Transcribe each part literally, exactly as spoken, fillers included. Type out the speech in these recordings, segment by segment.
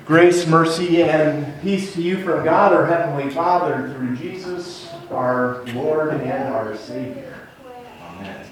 Grace, mercy, and peace to you from God, our Heavenly Father, through Jesus, our Lord and our Savior. Amen.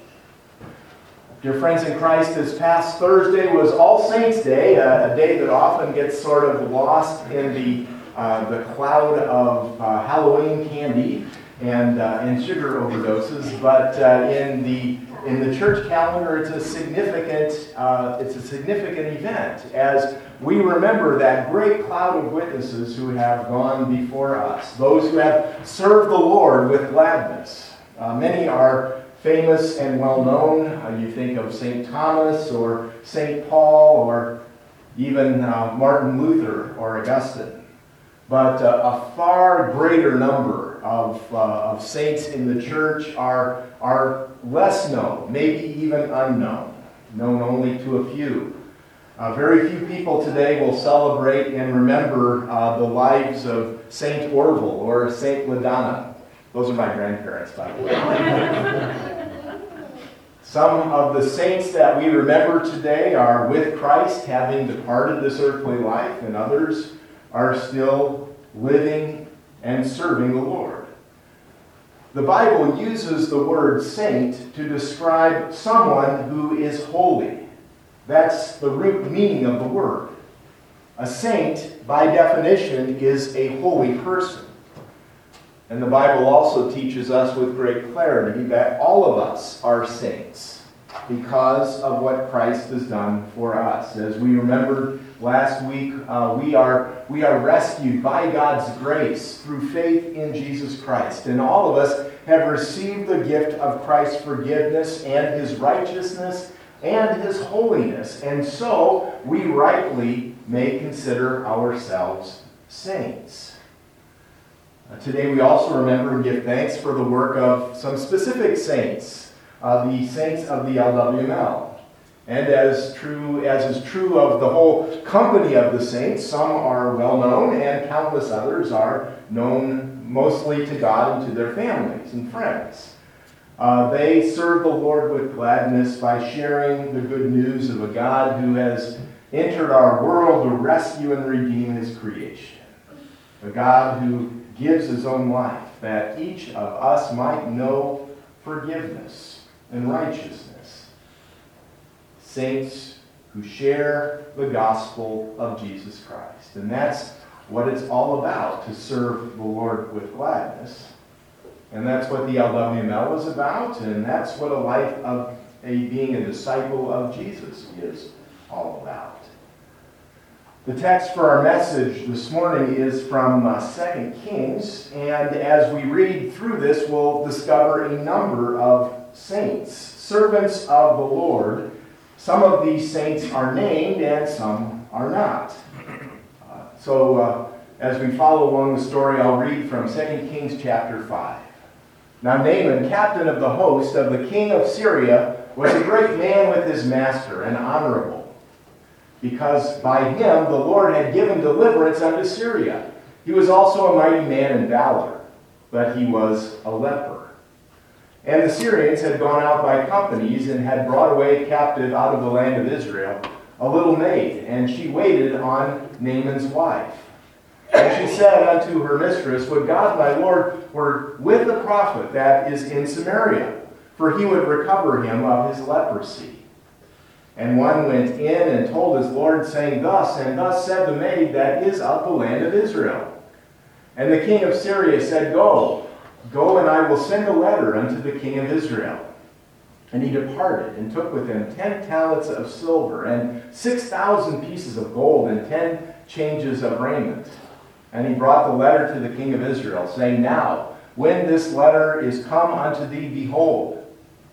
Dear friends in Christ, this past Thursday was All Saints' Day, a, a day that often gets sort of lost in the uh, the cloud of uh, Halloween candy and uh, and sugar overdoses. But uh, in the in the church calendar, it's a significant uh, it's a significant event as we remember that great cloud of witnesses who have gone before us, those who have served the Lord with gladness. Uh, many are famous and well known. Uh, you think of Saint Thomas or Saint Paul or even uh, Martin Luther or Augustine. But uh, a far greater number of, uh, of saints in the church are, are less known, maybe even unknown, known only to a few. Uh, very few people today will celebrate and remember uh, the lives of Saint Orville or Saint LaDonna. Those are my grandparents, by the way. Some of the saints that we remember today are with Christ, having departed this earthly life, and others are still living and serving the Lord. The Bible uses the word saint to describe someone who is holy. That's the root meaning of the word. A saint, by definition, is a holy person. And the Bible also teaches us with great clarity that all of us are saints because of what Christ has done for us. As we remembered last week, uh, we are we are rescued by God's grace through faith in Jesus Christ. And all of us have received the gift of Christ's forgiveness and his righteousness and his holiness. And so we rightly may consider ourselves saints. Uh, today we also remember and give thanks for the work of some specific saints, uh, the saints of the L W M L. And as true as is true of the whole company of the saints, some are well known and countless others are known mostly to God and to their families and friends. Uh, they serve the Lord with gladness by sharing the good news of a God who has entered our world to rescue and redeem his creation. A God who gives his own life that each of us might know forgiveness and righteousness. Saints who share the gospel of Jesus Christ. And that's what it's all about, to serve the Lord with gladness. And that's what the L W M L is about, and that's what a life of a being a disciple of Jesus is all about. The text for our message this morning is from uh, Second Kings, and as we read through this, we'll discover a number of saints, servants of the Lord. Some of these saints are named, and some are not. Uh, so, uh, as we follow along the story, I'll read from Second Kings chapter five. Now Naaman, captain of the host of the king of Syria, was a great man with his master and honorable, because by him the Lord had given deliverance unto Syria. He was also a mighty man in valor, but he was a leper. And the Syrians had gone out by companies and had brought away captive out of the land of Israel a little maid, and she waited on Naaman's wife. And she said unto her mistress, Would God my Lord were with the prophet that is in Samaria, for he would recover him of his leprosy. And one went in and told his Lord, saying, Thus and thus said the maid that is of the land of Israel. And the king of Syria said, Go, go, and I will send a letter unto the king of Israel. And he departed, and took with him ten talents of silver, and six thousand pieces of gold, and ten changes of raiment. And he brought the letter to the king of Israel, saying, Now, when this letter is come unto thee, behold,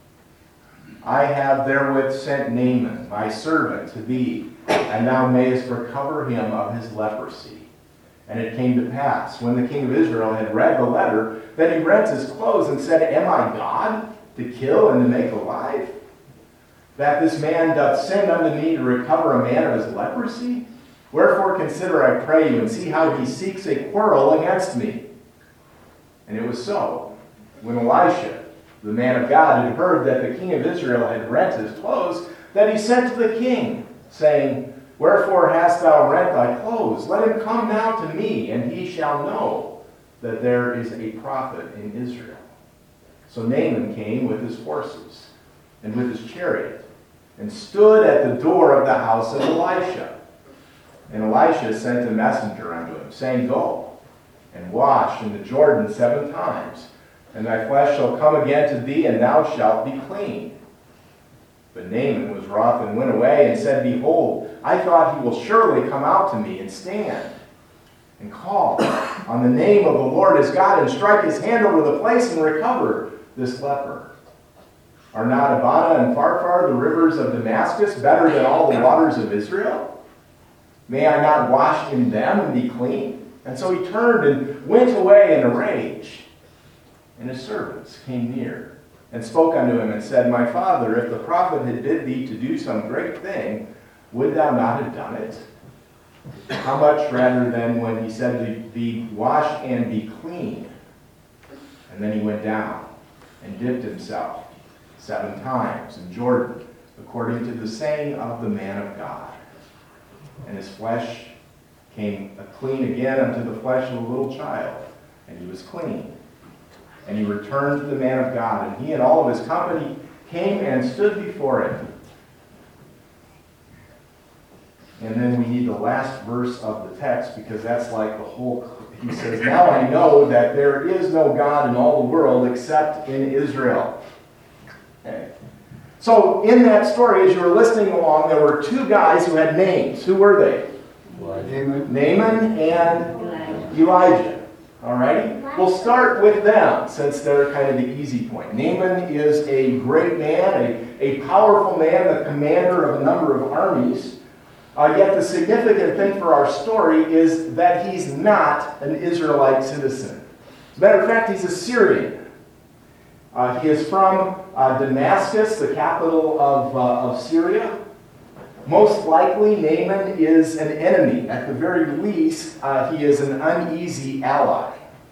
I have therewith sent Naaman, my servant, to thee, and thou mayest recover him of his leprosy. And it came to pass, when the king of Israel had read the letter, that he rent his clothes and said, Am I God, to kill and to make alive? That this man doth send unto me to recover a man of his leprosy? Wherefore consider, I pray you, and see how he seeks a quarrel against me. And it was so, when Elisha, the man of God, had heard that the king of Israel had rent his clothes, that he sent to the king, saying, Wherefore hast thou rent thy clothes? Let him come now to me, and he shall know that there is a prophet in Israel. So Naaman came with his horses and with his chariot, and stood at the door of the house of Elisha. And Elisha sent a messenger unto him, saying, Go, and wash in the Jordan seven times, and thy flesh shall come again to thee, and thou shalt be clean. But Naaman was wroth and went away, and said, Behold, I thought he will surely come out to me, and stand, and call on the name of the Lord his God, and strike his hand over the place, and recover this leper. Are not Abana and Pharpar, the rivers of Damascus, better than all the waters of Israel? May I not wash in them and be clean? And so he turned and went away in a rage. And his servants came near, and spoke unto him, and said, My father, if the prophet had bid thee to do some great thing, would thou not have done it? How much rather than when he said to thee, Wash and be clean? And then he went down and dipped himself seven times in Jordan, according to the saying of the man of God. And his flesh came clean again unto the flesh of a little child, and he was clean. And he returned to the man of God, and he and all of his company came and stood before him. And then we need the last verse of the text, because that's like the whole. He says, Now I know that there is no God in all the world except in Israel. Okay. So in that story, as you were listening along, there were two guys who had names. Who were they? Naaman, Naaman and Elijah. All righty? We'll start with them, since they're kind of the easy point. Naaman is a great man, a, a powerful man, the commander of a number of armies. Uh, yet the significant thing for our story is that he's not an Israelite citizen. As a matter of fact, he's a Syrian. Uh, he is from uh, Damascus, the capital of, uh, of Syria. Most likely, Naaman is an enemy. At the very least, uh, he is an uneasy ally.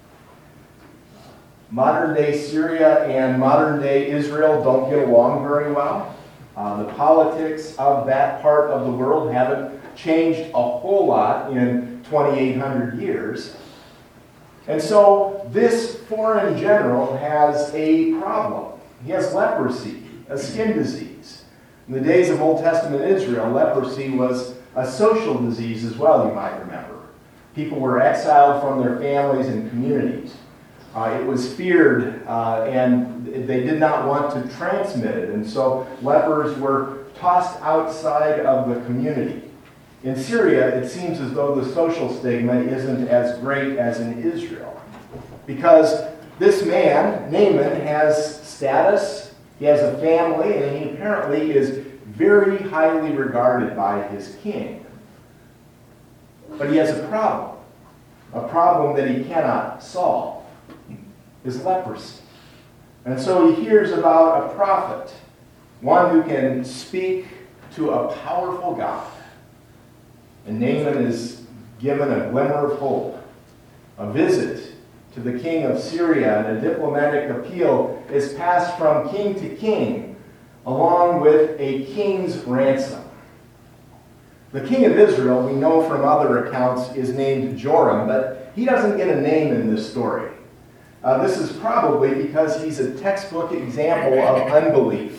Modern-day Syria and modern-day Israel don't get along very well. Uh, the politics of that part of the world haven't changed a whole lot in twenty-eight hundred years. And so this foreign general has a problem. He has leprosy, a skin disease. In the days of Old Testament Israel, leprosy was a social disease as well, you might remember. People were exiled from their families and communities. Uh, it was feared, uh, and they did not want to transmit it. And so lepers were tossed outside of the community. In Syria, it seems as though the social stigma isn't as great as in Israel. Because this man, Naaman, has status, he has a family, and he apparently is very highly regarded by his king. But he has a problem, a problem that he cannot solve, his leprosy. And so he hears about a prophet, one who can speak to a powerful God. And Naaman is given a glimmer of hope. A visit to the king of Syria and a diplomatic appeal is passed from king to king, along with a king's ransom. The king of Israel, we know from other accounts, is named Joram, but he doesn't get a name in this story. Uh, this is probably because he's a textbook example of unbelief.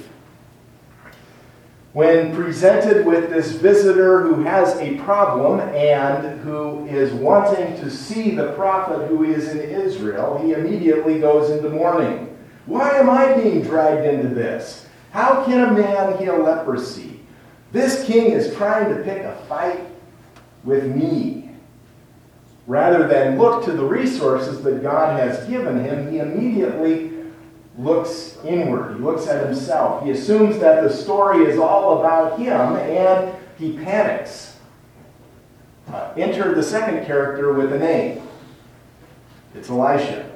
When presented with this visitor who has a problem and who is wanting to see the prophet who is in Israel, he immediately goes into mourning. Why am I being dragged into this? How can a man heal leprosy? This king is trying to pick a fight with me. Rather than look to the resources that God has given him, he immediately looks inward. He looks at himself. He assumes that the story is all about him, and he panics. Uh, enter the second character with a name. It's Elisha.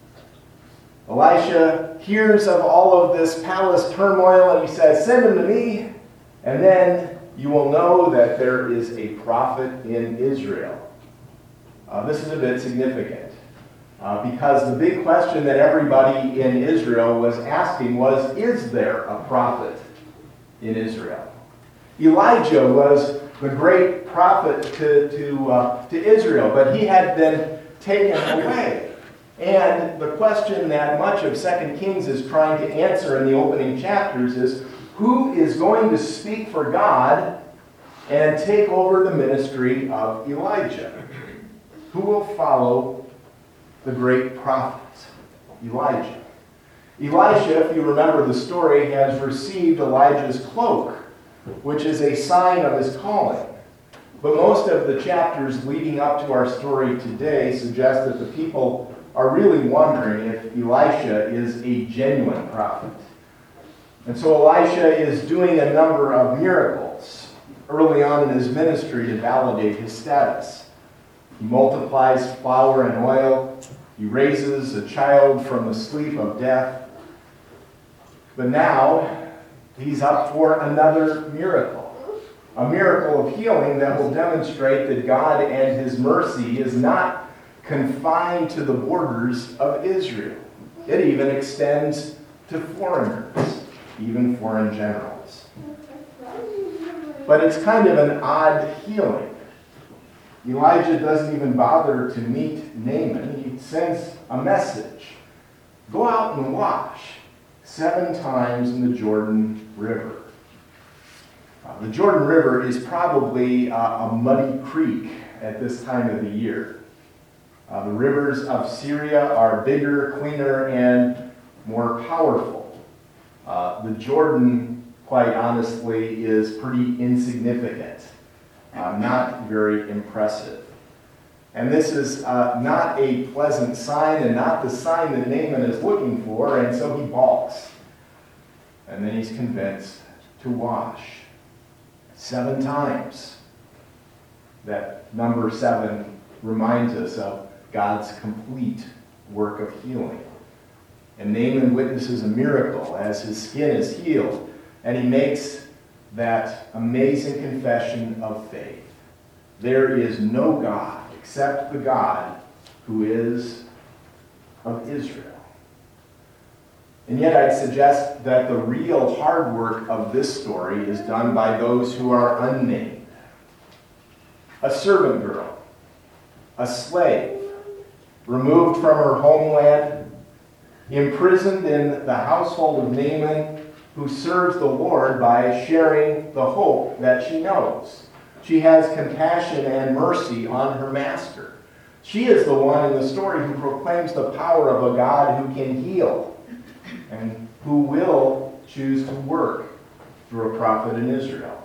Elisha hears of all of this palace turmoil, and he says, send him to me, and then you will know that there is a prophet in Israel. Uh, this is a bit significant. Uh, because the big question that everybody in Israel was asking was, is there a prophet in Israel? Elijah was the great prophet to, to, uh, to Israel, but he had been taken away. And the question that much of Second Kings is trying to answer in the opening chapters is, who is going to speak for God and take over the ministry of Elijah? Who will follow the great prophet, Elijah? Elisha, if you remember the story, has received Elijah's cloak, which is a sign of his calling. But most of the chapters leading up to our story today suggest that the people are really wondering if Elisha is a genuine prophet. And so Elisha is doing a number of miracles early on in his ministry to validate his status. He multiplies flour and oil. He raises a child from the sleep of death. But now, he's up for another miracle. A miracle of healing that will demonstrate that God and his mercy is not confined to the borders of Israel. It even extends to foreigners, even foreign generals. But it's kind of an odd healing. Elijah doesn't even bother to meet Naaman. He sends a message. Go out and wash seven times in the Jordan River. Uh, the Jordan River is probably uh, a muddy creek at this time of the year. Uh, the rivers of Syria are bigger, cleaner, and more powerful. Uh, the Jordan, quite honestly, is pretty insignificant, uh, not very impressive. And this is uh, not a pleasant sign and not the sign that Naaman is looking for, and so he balks. And then he's convinced to wash seven times. That number seven reminds us of God's complete work of healing. And Naaman witnesses a miracle as his skin is healed, and he makes that amazing confession of faith. There is no God except the God who is of Israel. And yet I'd suggest that the real hard work of this story is done by those who are unnamed. A servant girl, a slave, removed from her homeland, imprisoned in the household of Naaman, who serves the Lord by sharing the hope that she knows. She has compassion and mercy on her master. She is the one in the story who proclaims the power of a God who can heal and who will choose to work through a prophet in Israel.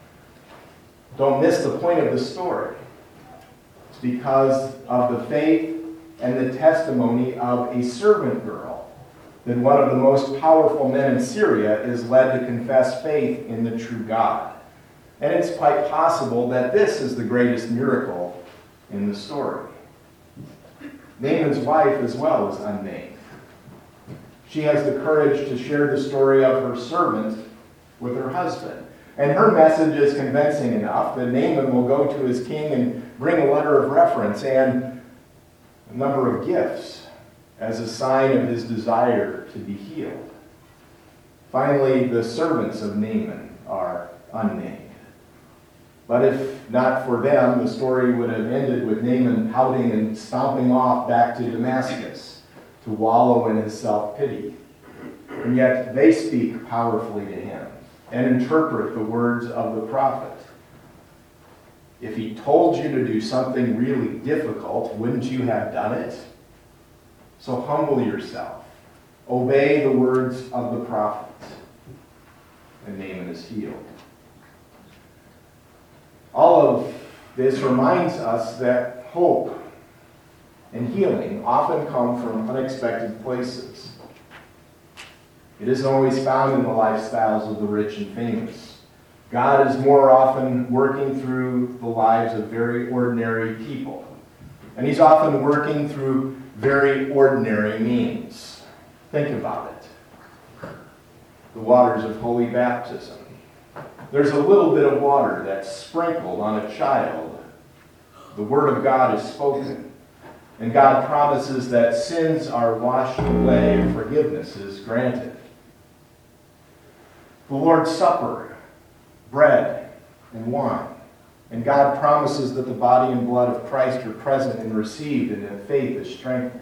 Don't miss the point of the story. It's because of the faith and the testimony of a servant girl that one of the most powerful men in Syria is led to confess faith in the true God. And it's quite possible that this is the greatest miracle in the story. Naaman's wife as well is unnamed. She has the courage to share the story of her servant with her husband. And her message is convincing enough that Naaman will go to his king and bring a letter of reference and a number of gifts as a sign of his desire to be healed. Finally, the servants of Naaman are unnamed. But if not for them, the story would have ended with Naaman pouting and stomping off back to Damascus to wallow in his self-pity. And yet they speak powerfully to him and interpret the words of the prophet. If he told you to do something really difficult, wouldn't you have done it? So humble yourself. Obey the words of the prophet. And Naaman is healed. All of this reminds us that hope and healing often come from unexpected places. It isn't always found in the lifestyles of the rich and famous. God is more often working through the lives of very ordinary people. And he's often working through very ordinary means. Think about it. The waters of holy baptism. There's a little bit of water that's sprinkled on a child. The word of God is spoken. And God promises that sins are washed away and forgiveness is granted. The Lord's Supper, bread and wine. And God promises that the body and blood of Christ are present and received, and that faith is strengthened.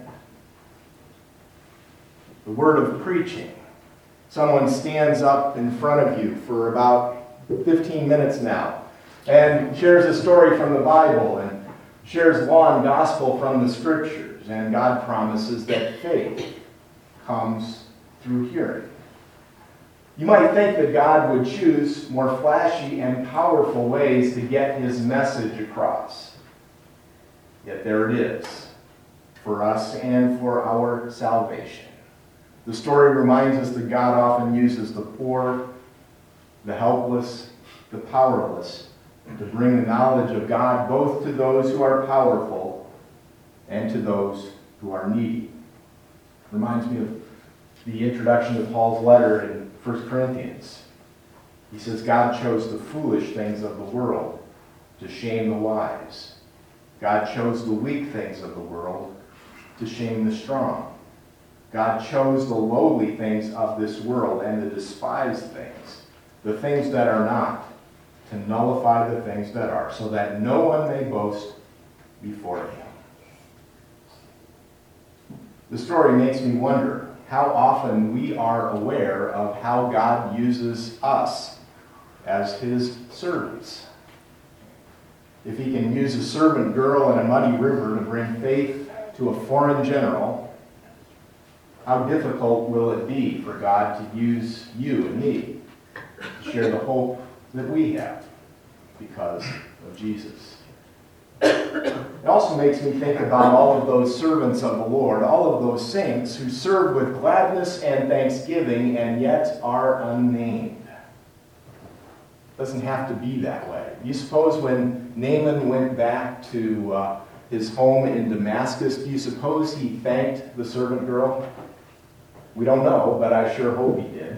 The word of preaching. Someone stands up in front of you for about fifteen minutes now and shares a story from the Bible and shares law and gospel from the Scriptures. And God promises that faith comes through hearing. You might think that God would choose more flashy and powerful ways to get his message across. Yet there it is, for us and for our salvation. The story reminds us that God often uses the poor, the helpless, the powerless to bring the knowledge of God both to those who are powerful and to those who are needy. Reminds me of the introduction to Paul's letter in First Corinthians. He says, God chose the foolish things of the world to shame the wise. God chose the weak things of the world to shame the strong. God chose the lowly things of this world and the despised things, the things that are not, to nullify the things that are, so that no one may boast before him. The story makes me wonder how often we are aware of how God uses us as his servants. If he can use a servant girl in a muddy river to bring faith to a foreign general, how difficult will it be for God to use you and me to share the hope that we have because of Jesus? It also makes me think about all of those servants of the Lord, all of those saints who serve with gladness and thanksgiving and yet are unnamed. It doesn't have to be that way. You suppose when Naaman went back to uh, his home in Damascus, do you suppose he thanked the servant girl? We don't know, but I sure hope he did.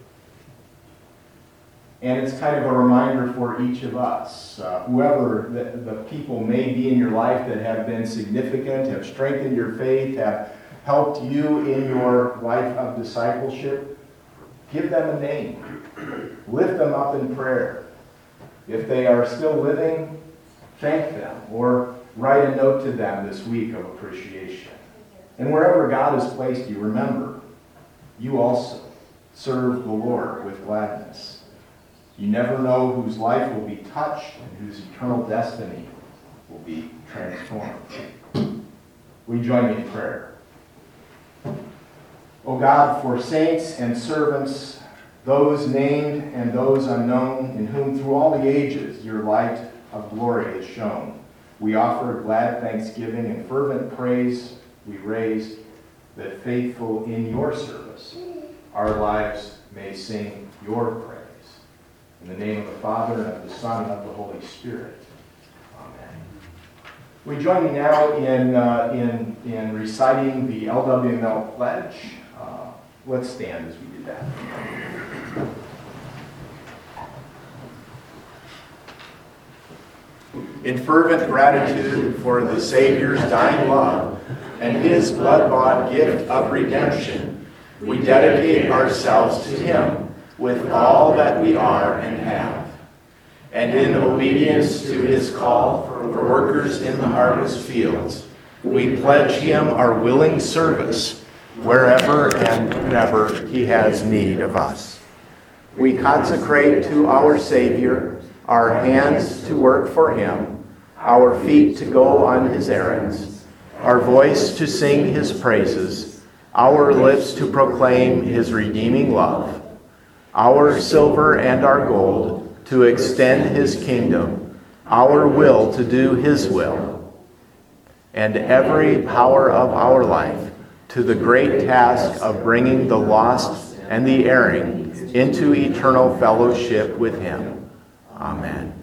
And it's kind of a reminder for each of us. Uh, whoever the, the people may be in your life that have been significant, have strengthened your faith, have helped you in your life of discipleship, give them a name. Lift them up in prayer. If they are still living, thank them or write a note to them this week of appreciation. And wherever God has placed you, remember, you also serve the Lord with gladness. You never know whose life will be touched and whose eternal destiny will be transformed. Will you join me in prayer? O God, for saints and servants, those named and those unknown, in whom through all the ages your light of glory is shown, we offer glad thanksgiving and fervent praise we raise, that faithful in your service, our lives may sing your praise. In the name of the Father, and of the Son, and of the Holy Spirit. Amen. We join me now in, uh, in, in reciting the L W M L Pledge. Uh, let's stand as we do that. In fervent gratitude for the Savior's dying love and his blood-bought gift of redemption, we dedicate ourselves to him with all that we are and have. And in obedience to his call for workers in the harvest fields, we pledge him our willing service wherever and whenever he has need of us. We consecrate to our Savior our hands to work for him, our feet to go on his errands, our voice to sing his praises, our lips to proclaim his redeeming love, our silver and our gold to extend his kingdom, our will to do his will, and every power of our life to the great task of bringing the lost and the erring into eternal fellowship with him. Amen.